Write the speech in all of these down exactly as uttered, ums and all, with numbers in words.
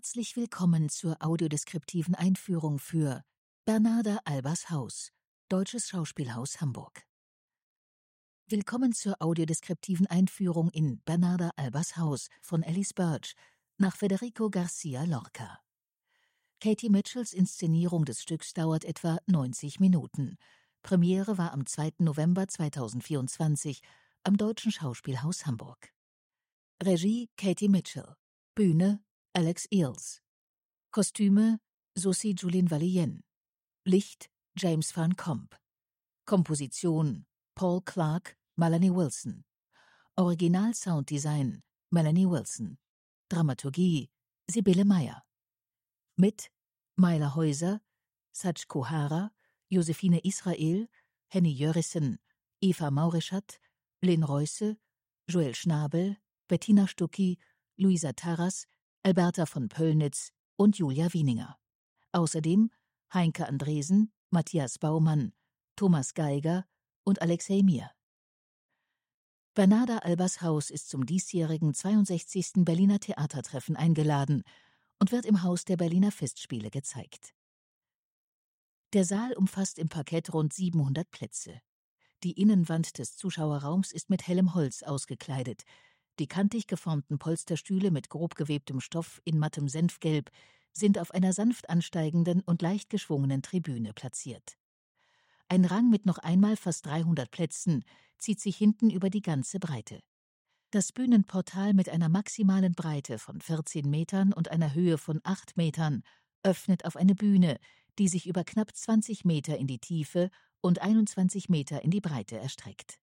Herzlich willkommen zur audiodeskriptiven Einführung für Bernarda Albers Haus, Deutsches Schauspielhaus Hamburg. Willkommen zur audiodeskriptiven Einführung in Bernarda Albers Haus von Alice Birch nach Federico Garcia Lorca. Katie Mitchells Inszenierung des Stücks dauert etwa neunzig Minuten. Premiere war am zweiten November zweitausendvierundzwanzig am Deutschen Schauspielhaus Hamburg. Regie Katie Mitchell. Bühne Alex Eels. Kostüme Susi Julien Vallienne. Licht James Van Comp. Komposition Paul Clark, Melanie Wilson. Original Sounddesign Melanie Wilson. Dramaturgie Sibylle Meyer. Mit Maila Häuser, Sach Kohara, Josephine Israel, Henny Jörissen, Eva Maurischat, Lynn Reusse, Joel Schnabel, Bettina Stucki, Luisa Tarras, Alberta von Pöllnitz und Julia Wieninger. Außerdem Heinke Andresen, Matthias Baumann, Thomas Geiger und Alexei Mir. Bernarda Albers Haus ist zum diesjährigen zweiundsechzigsten Berliner Theatertreffen eingeladen und wird im Haus der Berliner Festspiele gezeigt. Der Saal umfasst im Parkett rund siebenhundert Plätze. Die Innenwand des Zuschauerraums ist mit hellem Holz ausgekleidet. Die kantig geformten Polsterstühle mit grob gewebtem Stoff in mattem Senfgelb sind auf einer sanft ansteigenden und leicht geschwungenen Tribüne platziert. Ein Rang mit noch einmal fast dreihundert Plätzen zieht sich hinten über die ganze Breite. Das Bühnenportal mit einer maximalen Breite von vierzehn Metern und einer Höhe von acht Metern öffnet auf eine Bühne, die sich über knapp zwanzig Meter in die Tiefe und einundzwanzig Meter in die Breite erstreckt.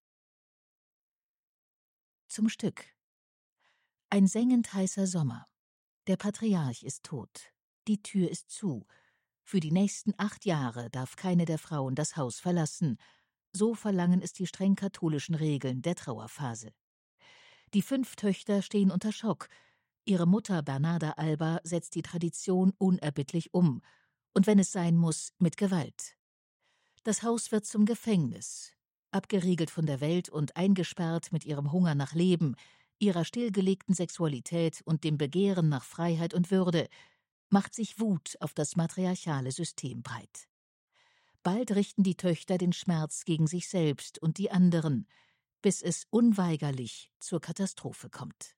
Zum Stück. Ein sengend heißer Sommer. Der Patriarch ist tot. Die Tür ist zu. Für die nächsten acht Jahre darf keine der Frauen das Haus verlassen. So verlangen es die streng katholischen Regeln der Trauerphase. Die fünf Töchter stehen unter Schock. Ihre Mutter Bernarda Alba setzt die Tradition unerbittlich um. Und wenn es sein muss, mit Gewalt. Das Haus wird zum Gefängnis. Abgeriegelt von der Welt und eingesperrt mit ihrem Hunger nach Leben, ihrer stillgelegten Sexualität und dem Begehren nach Freiheit und Würde, macht sich Wut auf das matriarchale System breit. Bald richten die Töchter den Schmerz gegen sich selbst und die anderen, bis es unweigerlich zur Katastrophe kommt.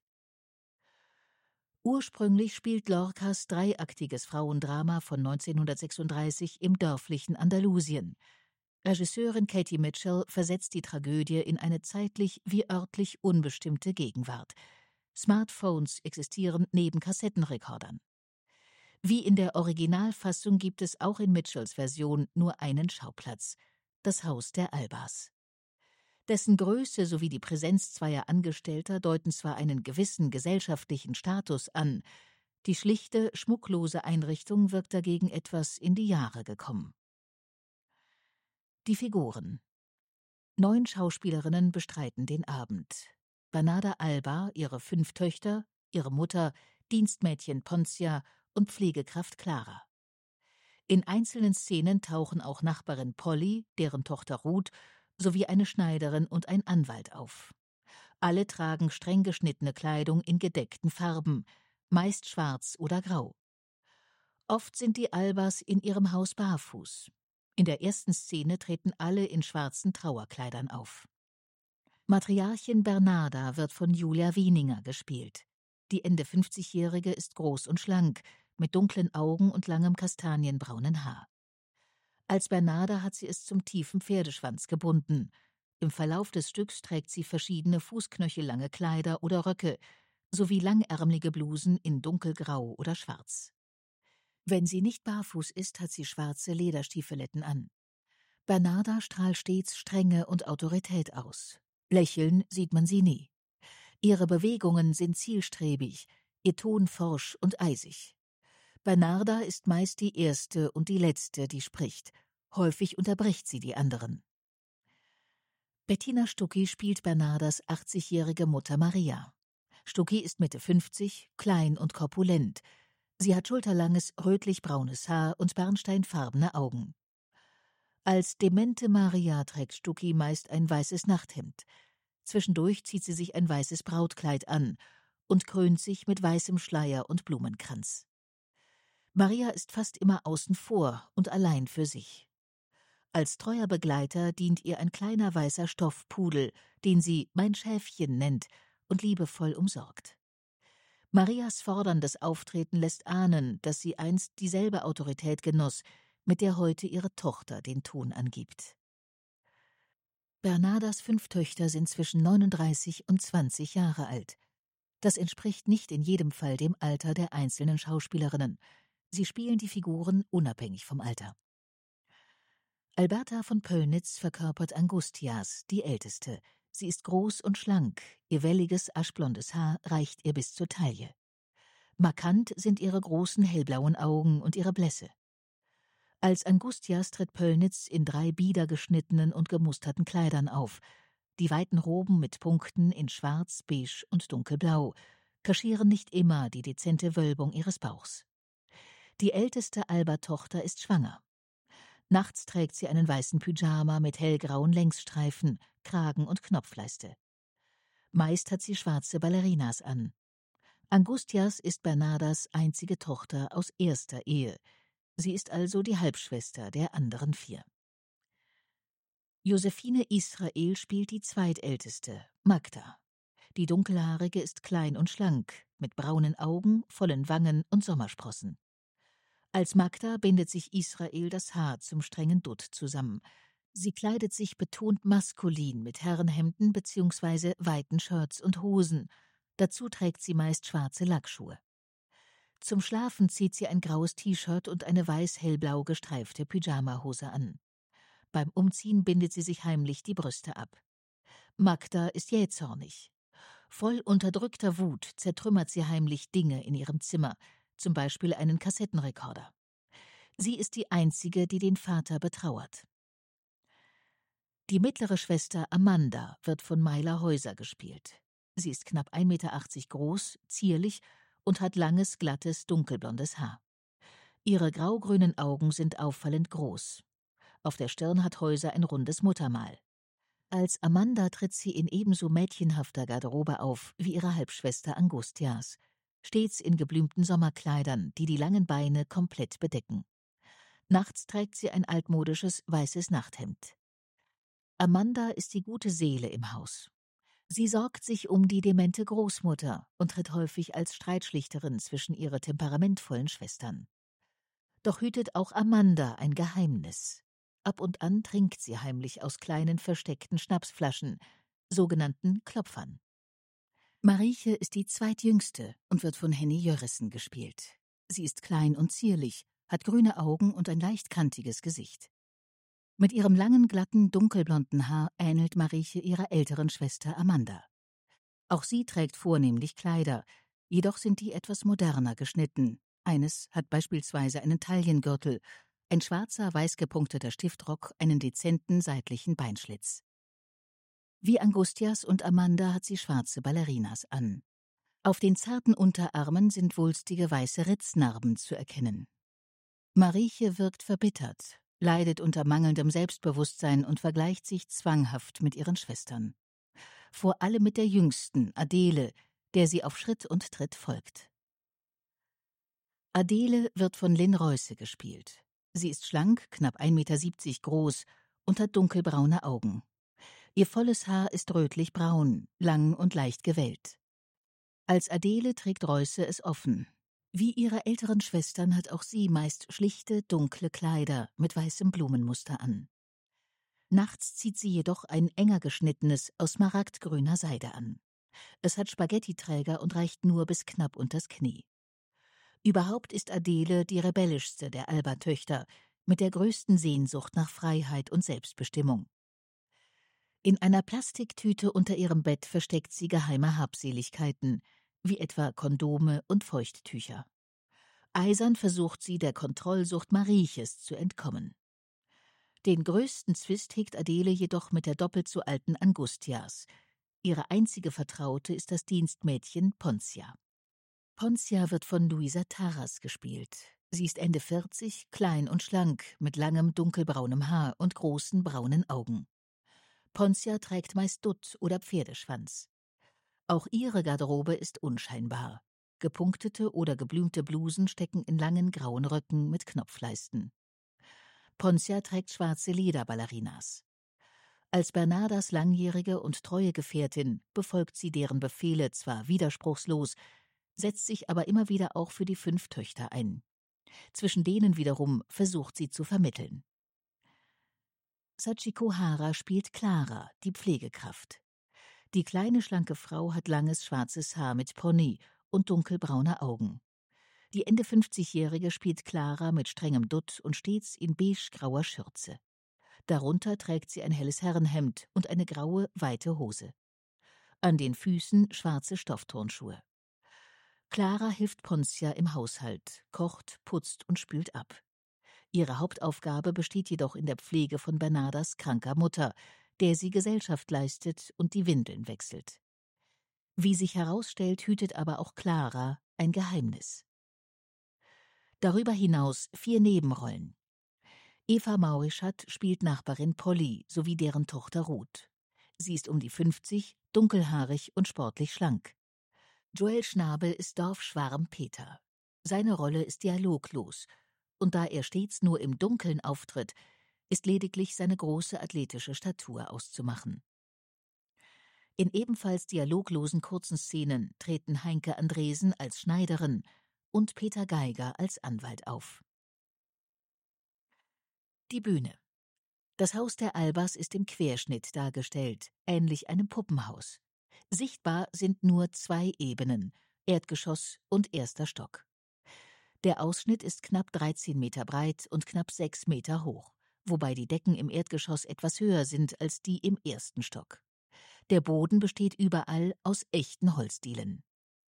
Ursprünglich spielt Lorcas dreiaktiges Frauendrama von neunzehnhundertsechsunddreißig im dörflichen Andalusien. Regisseurin Katie Mitchell versetzt die Tragödie in eine zeitlich wie örtlich unbestimmte Gegenwart. Smartphones existieren neben Kassettenrekordern. Wie in der Originalfassung gibt es auch in Mitchells Version nur einen Schauplatz: das Haus der Albers. Dessen Größe sowie die Präsenz zweier Angestellter deuten zwar einen gewissen gesellschaftlichen Status an, die schlichte, schmucklose Einrichtung wirkt dagegen etwas in die Jahre gekommen. Die Figuren. Neun Schauspielerinnen bestreiten den Abend. Bernarda Alba, ihre fünf Töchter, ihre Mutter, Dienstmädchen Poncia und Pflegekraft Clara. In einzelnen Szenen tauchen auch Nachbarin Polly, deren Tochter Ruth, sowie eine Schneiderin und ein Anwalt auf. Alle tragen streng geschnittene Kleidung in gedeckten Farben, meist schwarz oder grau. Oft sind die Albers in ihrem Haus barfuß. In der ersten Szene treten alle in schwarzen Trauerkleidern auf. Matriarchin Bernarda wird von Julia Wieninger gespielt. Die Ende fünfzigjährige ist groß und schlank, mit dunklen Augen und langem kastanienbraunen Haar. Als Bernarda hat sie es zum tiefen Pferdeschwanz gebunden. Im Verlauf des Stücks trägt sie verschiedene fußknöchellange Kleider oder Röcke, sowie langärmelige Blusen in dunkelgrau oder schwarz. Wenn sie nicht barfuß ist, hat sie schwarze Lederstiefeletten an. Bernarda strahlt stets Strenge und Autorität aus. Lächeln sieht man sie nie. Ihre Bewegungen sind zielstrebig, ihr Ton forsch und eisig. Bernarda ist meist die erste und die letzte, die spricht. Häufig unterbricht sie die anderen. Bettina Stucki spielt Bernardas achtzigjährige Mutter Maria. Stucki ist Mitte fünfzig, klein und korpulent. Sie hat schulterlanges, rötlich-braunes Haar und bernsteinfarbene Augen. Als demente Maria trägt Stucki meist ein weißes Nachthemd. Zwischendurch zieht sie sich ein weißes Brautkleid an und krönt sich mit weißem Schleier und Blumenkranz. Maria ist fast immer außen vor und allein für sich. Als treuer Begleiter dient ihr ein kleiner weißer Stoffpudel, den sie »mein Schäfchen« nennt und liebevoll umsorgt. Marias forderndes Auftreten lässt ahnen, dass sie einst dieselbe Autorität genoss, mit der heute ihre Tochter den Ton angibt. Bernardas fünf Töchter sind zwischen neununddreißig und zwanzig Jahre alt. Das entspricht nicht in jedem Fall dem Alter der einzelnen Schauspielerinnen. Sie spielen die Figuren unabhängig vom Alter. Alberta von Pöllnitz verkörpert Angustias, die älteste. Sie ist groß und schlank, ihr welliges, aschblondes Haar reicht ihr bis zur Taille. Markant sind ihre großen hellblauen Augen und ihre Blässe. Als Angustias tritt Pöllnitz in drei bieder geschnittenen und gemusterten Kleidern auf. Die weiten Roben mit Punkten in Schwarz, Beige und Dunkelblau kaschieren nicht immer die dezente Wölbung ihres Bauchs. Die älteste Alba-Tochter ist schwanger. Nachts trägt sie einen weißen Pyjama mit hellgrauen Längsstreifen, Kragen und Knopfleiste. Meist hat sie schwarze Ballerinas an. Angustias ist Bernardas einzige Tochter aus erster Ehe. Sie ist also die Halbschwester der anderen vier. Josephine Israel spielt die zweitälteste, Magda. Die Dunkelhaarige ist klein und schlank, mit braunen Augen, vollen Wangen und Sommersprossen. Als Magda bindet sich Israel das Haar zum strengen Dutt zusammen. Sie kleidet sich betont maskulin mit Herrenhemden bzw. weiten Shirts und Hosen. Dazu trägt sie meist schwarze Lackschuhe. Zum Schlafen zieht sie ein graues T-Shirt und eine weiß-hellblau gestreifte Pyjamahose an. Beim Umziehen bindet sie sich heimlich die Brüste ab. Magda ist jähzornig. Voll unterdrückter Wut zertrümmert sie heimlich Dinge in ihrem Zimmer, zum Beispiel einen Kassettenrekorder. Sie ist die Einzige, die den Vater betrauert. Die mittlere Schwester Amanda wird von Mayla Häuser gespielt. Sie ist knapp ein Meter achtzig groß, zierlich und hat langes, glattes, dunkelblondes Haar. Ihre graugrünen Augen sind auffallend groß. Auf der Stirn hat Häuser ein rundes Muttermal. Als Amanda tritt sie in ebenso mädchenhafter Garderobe auf wie ihre Halbschwester Angustias, stets in geblümten Sommerkleidern, die die langen Beine komplett bedecken. Nachts trägt sie ein altmodisches weißes Nachthemd. Amanda ist die gute Seele im Haus. Sie sorgt sich um die demente Großmutter und tritt häufig als Streitschlichterin zwischen ihre temperamentvollen Schwestern. Doch hütet auch Amanda ein Geheimnis. Ab und an trinkt sie heimlich aus kleinen versteckten Schnapsflaschen, sogenannten Klopfern. Marieche ist die zweitjüngste und wird von Henny Jörrissen gespielt. Sie ist klein und zierlich, hat grüne Augen und ein leicht kantiges Gesicht. Mit ihrem langen, glatten, dunkelblonden Haar ähnelt Marieche ihrer älteren Schwester Amanda. Auch sie trägt vornehmlich Kleider, jedoch sind die etwas moderner geschnitten. Eines hat beispielsweise einen Taillengürtel, ein schwarzer, weiß gepunkteter Stiftrock, einen dezenten seitlichen Beinschlitz. Wie Angustias und Amanda hat sie schwarze Ballerinas an. Auf den zarten Unterarmen sind wulstige weiße Ritznarben zu erkennen. Marieche wirkt verbittert, leidet unter mangelndem Selbstbewusstsein und vergleicht sich zwanghaft mit ihren Schwestern. Vor allem mit der jüngsten, Adele, der sie auf Schritt und Tritt folgt. Adele wird von Lynn Reuse gespielt. Sie ist schlank, knapp ein Meter siebzig groß und hat dunkelbraune Augen. Ihr volles Haar ist rötlich-braun, lang und leicht gewellt. Als Adele trägt Reuse es offen. Wie ihre älteren Schwestern hat auch sie meist schlichte, dunkle Kleider mit weißem Blumenmuster an. Nachts zieht sie jedoch ein enger geschnittenes, aus smaragdgrüner Seide an. Es hat Spaghettiträger und reicht nur bis knapp unters Knie. Überhaupt ist Adele die rebellischste der Alba-Töchter, mit der größten Sehnsucht nach Freiheit und Selbstbestimmung. In einer Plastiktüte unter ihrem Bett versteckt sie geheime Habseligkeiten, wie etwa Kondome und Feuchttücher. Eisern versucht sie, der Kontrollsucht Marieches zu entkommen. Den größten Zwist hegt Adele jedoch mit der doppelt so alten Angustias. Ihre einzige Vertraute ist das Dienstmädchen Poncia. Poncia wird von Luisa Taras gespielt. Sie ist Ende vierzig, klein und schlank, mit langem dunkelbraunem Haar und großen braunen Augen. Poncia trägt meist Dutt oder Pferdeschwanz. Auch ihre Garderobe ist unscheinbar. Gepunktete oder geblümte Blusen stecken in langen grauen Röcken mit Knopfleisten. Poncia trägt schwarze Lederballerinas. Als Bernardas langjährige und treue Gefährtin befolgt sie deren Befehle zwar widerspruchslos, setzt sich aber immer wieder auch für die fünf Töchter ein. Zwischen denen wiederum versucht sie zu vermitteln. Sachiko Hara spielt Clara, die Pflegekraft. Die kleine, schlanke Frau hat langes, schwarzes Haar mit Pony und dunkelbraune Augen. Die Ende fünfzigjährige spielt Clara mit strengem Dutt und stets in beige-grauer Schürze. Darunter trägt sie ein helles Herrenhemd und eine graue, weite Hose. An den Füßen schwarze Stoffturnschuhe. Clara hilft Poncia im Haushalt, kocht, putzt und spült ab. Ihre Hauptaufgabe besteht jedoch in der Pflege von Bernardas kranker Mutter, der sie Gesellschaft leistet und die Windeln wechselt. Wie sich herausstellt, hütet aber auch Clara ein Geheimnis. Darüber hinaus vier Nebenrollen. Eva Maurischat spielt Nachbarin Polly sowie deren Tochter Ruth. Sie ist um die fünfzig, dunkelhaarig und sportlich schlank. Joel Schnabel ist Dorfschwarm Peter. Seine Rolle ist dialoglos, und da er stets nur im Dunkeln auftritt, ist lediglich seine große athletische Statur auszumachen. In ebenfalls dialoglosen kurzen Szenen treten Heinke Andresen als Schneiderin und Peter Geiger als Anwalt auf. Die Bühne. Das Haus der Albers ist im Querschnitt dargestellt, ähnlich einem Puppenhaus. Sichtbar sind nur zwei Ebenen, Erdgeschoss und erster Stock. Der Ausschnitt ist knapp dreizehn Meter breit und knapp sechs Meter hoch, wobei die Decken im Erdgeschoss etwas höher sind als die im ersten Stock. Der Boden besteht überall aus echten Holzdielen.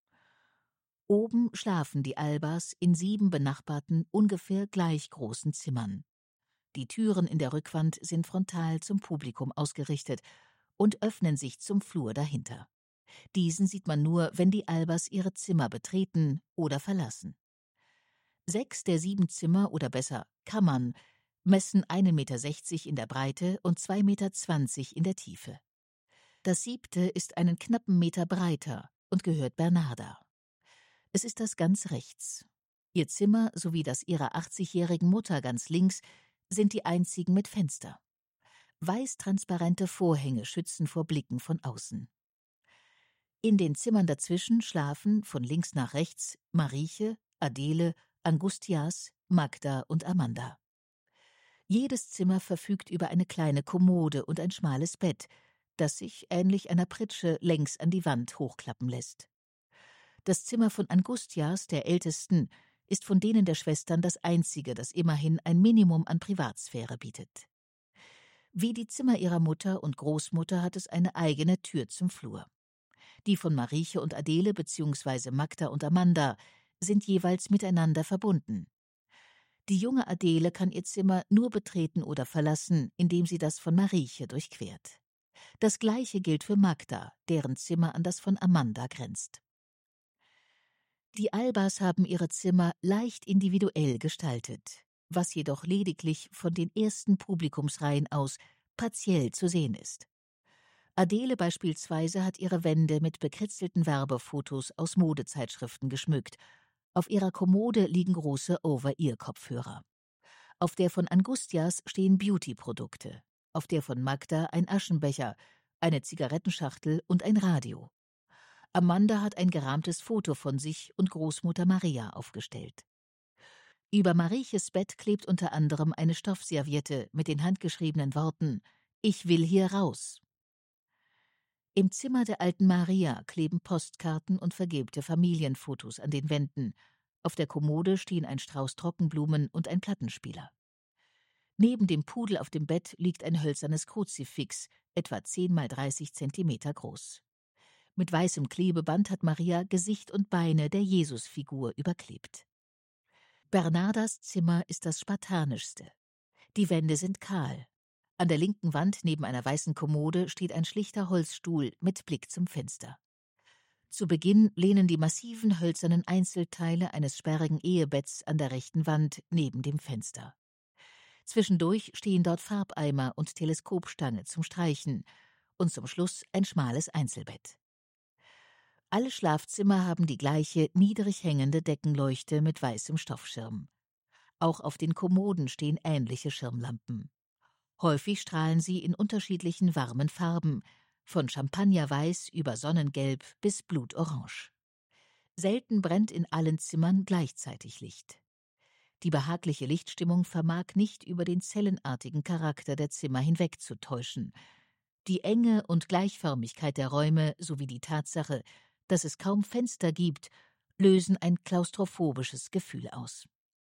Oben schlafen die Albers in sieben benachbarten, ungefähr gleich großen Zimmern. Die Türen in der Rückwand sind frontal zum Publikum ausgerichtet und öffnen sich zum Flur dahinter. Diesen sieht man nur, wenn die Albers ihre Zimmer betreten oder verlassen. Sechs der sieben Zimmer, oder besser Kammern, messen ein Meter sechzig in der Breite und zwei Meter zwanzig in der Tiefe. Das siebte ist einen knappen Meter breiter und gehört Bernarda. Es ist das ganz rechts. Ihr Zimmer sowie das ihrer achtzigjährigen Mutter ganz links sind die einzigen mit Fenster. Weiß-transparente Vorhänge schützen vor Blicken von außen. In den Zimmern dazwischen schlafen, von links nach rechts, Marieche, Adele, Angustias, Magda und Amanda. Jedes Zimmer verfügt über eine kleine Kommode und ein schmales Bett, das sich, ähnlich einer Pritsche, längs an die Wand hochklappen lässt. Das Zimmer von Angustias, der ältesten, ist von denen der Schwestern das einzige, das immerhin ein Minimum an Privatsphäre bietet. Wie die Zimmer ihrer Mutter und Großmutter hat es eine eigene Tür zum Flur. Die von Marieche und Adele bzw. Magda und Amanda sind jeweils miteinander verbunden. Die junge Adele kann ihr Zimmer nur betreten oder verlassen, indem sie das von Marieche durchquert. Das Gleiche gilt für Magda, deren Zimmer an das von Amanda grenzt. Die Albers haben ihre Zimmer leicht individuell gestaltet, was jedoch lediglich von den ersten Publikumsreihen aus partiell zu sehen ist. Adele beispielsweise hat ihre Wände mit bekritzelten Werbefotos aus Modezeitschriften geschmückt. Auf ihrer Kommode liegen große Over-Ear-Kopfhörer. Auf der von Angustias stehen Beauty-Produkte, auf der von Magda ein Aschenbecher, eine Zigarettenschachtel und ein Radio. Amanda hat ein gerahmtes Foto von sich und Großmutter Maria aufgestellt. Über Marieches Bett klebt unter anderem eine Stoffserviette mit den handgeschriebenen Worten »Ich will hier raus«. Im Zimmer der alten Maria kleben Postkarten und vergilbte Familienfotos an den Wänden. Auf der Kommode stehen ein Strauß Trockenblumen und ein Plattenspieler. Neben dem Pudel auf dem Bett liegt ein hölzernes Kruzifix, etwa zehn mal dreißig Zentimeter groß. Mit weißem Klebeband hat Maria Gesicht und Beine der Jesusfigur überklebt. Bernardas Zimmer ist das spartanischste. Die Wände sind kahl. An der linken Wand neben einer weißen Kommode steht ein schlichter Holzstuhl mit Blick zum Fenster. Zu Beginn lehnen die massiven hölzernen Einzelteile eines sperrigen Ehebetts an der rechten Wand neben dem Fenster. Zwischendurch stehen dort Farbeimer und Teleskopstange zum Streichen und zum Schluss ein schmales Einzelbett. Alle Schlafzimmer haben die gleiche niedrig hängende Deckenleuchte mit weißem Stoffschirm. Auch auf den Kommoden stehen ähnliche Schirmlampen. Häufig strahlen sie in unterschiedlichen warmen Farben, von Champagnerweiß über Sonnengelb bis Blutorange. Selten brennt in allen Zimmern gleichzeitig Licht. Die behagliche Lichtstimmung vermag nicht über den zellenartigen Charakter der Zimmer hinwegzutäuschen. Die Enge und Gleichförmigkeit der Räume sowie die Tatsache, dass es kaum Fenster gibt, lösen ein klaustrophobisches Gefühl aus.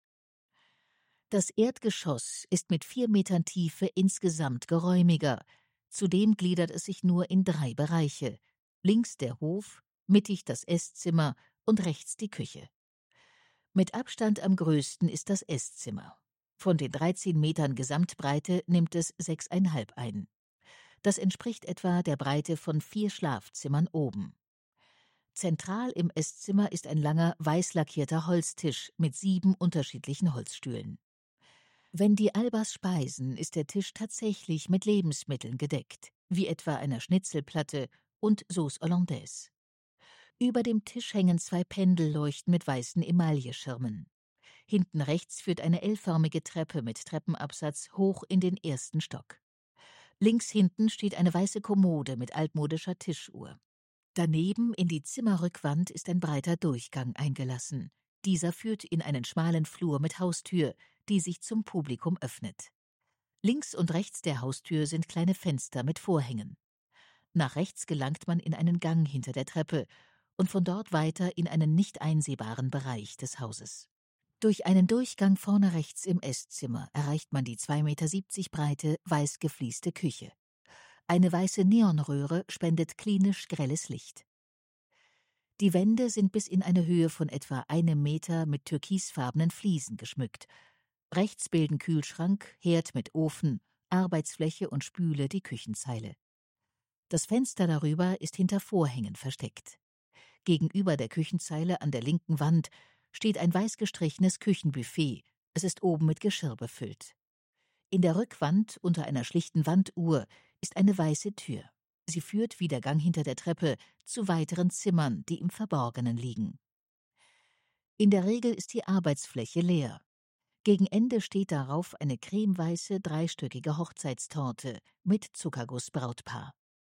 Das Erdgeschoss ist mit vier Metern Tiefe insgesamt geräumiger. Zudem gliedert es sich nur in drei Bereiche: links der Hof, mittig das Esszimmer und rechts die Küche. Mit Abstand am größten ist das Esszimmer. Von den dreizehn Metern Gesamtbreite nimmt es sechseinhalb ein. Das entspricht etwa der Breite von vier Schlafzimmern oben. Zentral im Esszimmer ist ein langer, weiß lackierter Holztisch mit sieben unterschiedlichen Holzstühlen. Wenn die Albers speisen, ist der Tisch tatsächlich mit Lebensmitteln gedeckt, wie etwa einer Schnitzelplatte und Sauce Hollandaise. Über dem Tisch hängen zwei Pendelleuchten mit weißen Emailleschirmen. Hinten rechts führt eine L-förmige Treppe mit Treppenabsatz hoch in den ersten Stock. Links hinten steht eine weiße Kommode mit altmodischer Tischuhr. Daneben in die Zimmerrückwand ist ein breiter Durchgang eingelassen. Dieser führt in einen schmalen Flur mit Haustür, die sich zum Publikum öffnet. Links und rechts der Haustür sind kleine Fenster mit Vorhängen. Nach rechts gelangt man in einen Gang hinter der Treppe und von dort weiter in einen nicht einsehbaren Bereich des Hauses. Durch einen Durchgang vorne rechts im Esszimmer erreicht man die zwei Meter siebzig breite, weiß geflieste Küche. Eine weiße Neonröhre spendet klinisch grelles Licht. Die Wände sind bis in eine Höhe von etwa einem Meter mit türkisfarbenen Fliesen geschmückt. Rechts bilden Kühlschrank, Herd mit Ofen, Arbeitsfläche und Spüle die Küchenzeile. Das Fenster darüber ist hinter Vorhängen versteckt. Gegenüber der Küchenzeile an der linken Wand steht ein weiß gestrichenes Küchenbuffet. Es ist oben mit Geschirr befüllt. In der Rückwand unter einer schlichten Wanduhr ist eine weiße Tür. Sie führt, wie der Gang hinter der Treppe, zu weiteren Zimmern, die im Verborgenen liegen. In der Regel ist die Arbeitsfläche leer. Gegen Ende steht darauf eine cremeweiße, dreistöckige Hochzeitstorte mit Zuckergussbrautpaar.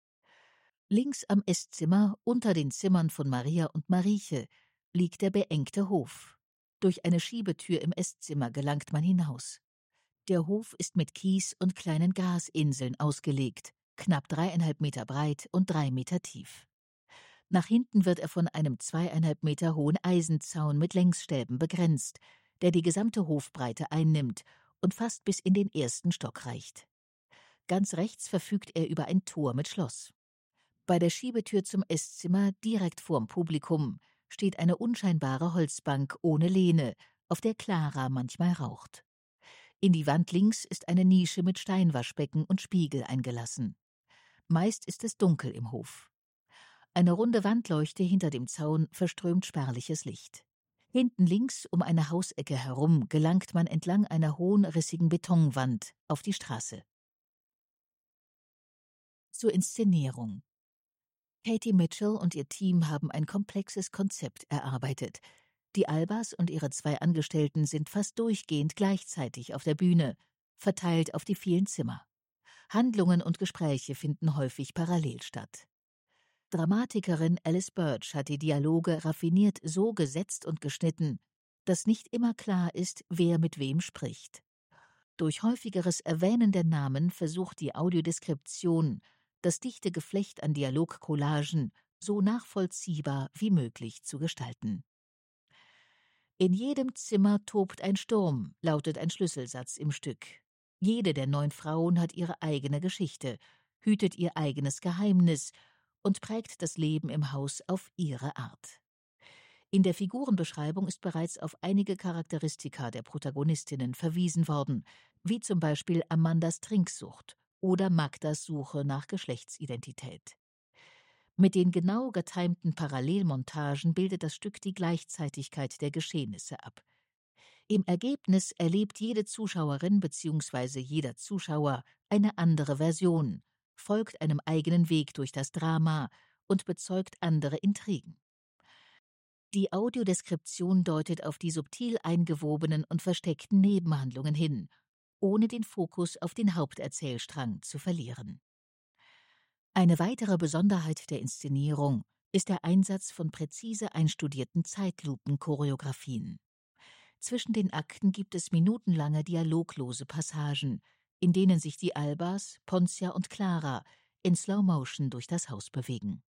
Links am Esszimmer, unter den Zimmern von Maria und Marieche, liegt der beengte Hof. Durch eine Schiebetür im Esszimmer gelangt man hinaus. Der Hof ist mit Kies und kleinen Grasinseln ausgelegt, knapp dreieinhalb Meter breit und drei Meter tief. Nach hinten wird er von einem zweieinhalb Meter hohen Eisenzaun mit Längsstäben begrenzt, der die gesamte Hofbreite einnimmt und fast bis in den ersten Stock reicht. Ganz rechts verfügt er über ein Tor mit Schloss. Bei der Schiebetür zum Esszimmer, direkt vorm Publikum, steht eine unscheinbare Holzbank ohne Lehne, auf der Clara manchmal raucht. In die Wand links ist eine Nische mit Steinwaschbecken und Spiegel eingelassen. Meist ist es dunkel im Hof. Eine runde Wandleuchte hinter dem Zaun verströmt spärliches Licht. Hinten links um eine Hausecke herum gelangt man entlang einer hohen, rissigen Betonwand auf die Straße. Zur Inszenierung. Katie Mitchell und ihr Team haben ein komplexes Konzept erarbeitet. Die Albers und ihre zwei Angestellten sind fast durchgehend gleichzeitig auf der Bühne, verteilt auf die vielen Zimmer. Handlungen und Gespräche finden häufig parallel statt. Dramatikerin Alice Birch hat die Dialoge raffiniert so gesetzt und geschnitten, dass nicht immer klar ist, wer mit wem spricht. Durch häufigeres Erwähnen der Namen versucht die Audiodeskription, das dichte Geflecht an Dialogcollagen so nachvollziehbar wie möglich zu gestalten. In jedem Zimmer tobt ein Sturm, lautet ein Schlüsselsatz im Stück. Jede der neun Frauen hat ihre eigene Geschichte, hütet ihr eigenes Geheimnis und prägt das Leben im Haus auf ihre Art. In der Figurenbeschreibung ist bereits auf einige Charakteristika der Protagonistinnen verwiesen worden, wie zum Beispiel Amandas Trinksucht oder Magdas Suche nach Geschlechtsidentität. Mit den genau getimten Parallelmontagen bildet das Stück die Gleichzeitigkeit der Geschehnisse ab. Im Ergebnis erlebt jede Zuschauerin bzw. jeder Zuschauer eine andere Version, folgt einem eigenen Weg durch das Drama und bezeugt andere Intrigen. Die Audiodeskription deutet auf die subtil eingewobenen und versteckten Nebenhandlungen hin, ohne den Fokus auf den Haupterzählstrang zu verlieren. Eine weitere Besonderheit der Inszenierung ist der Einsatz von präzise einstudierten Zeitlupen-Choreografien. Zwischen den Akten gibt es minutenlange dialoglose Passagen, in denen sich die Albas, Poncia und Clara in Slow Motion durch das Haus bewegen.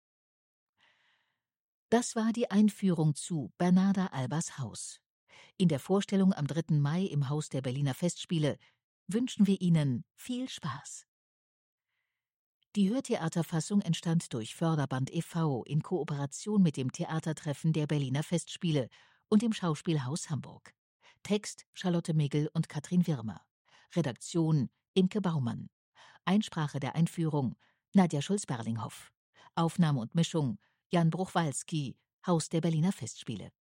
Das war die Einführung zu Bernarda Albas Haus. In der Vorstellung am dritten Mai im Haus der Berliner Festspiele wünschen wir Ihnen viel Spaß. Die Hörtheaterfassung entstand durch Förderband e V in Kooperation mit dem Theatertreffen der Berliner Festspiele und dem Schauspielhaus Hamburg. Text Charlotte Migl und Katrin Wirmer. Redaktion Imke Baumann. Einsprache der Einführung Nadja Schulz-Berlinghoff. Aufnahme und Mischung Jan Bruchwalski, Haus der Berliner Festspiele.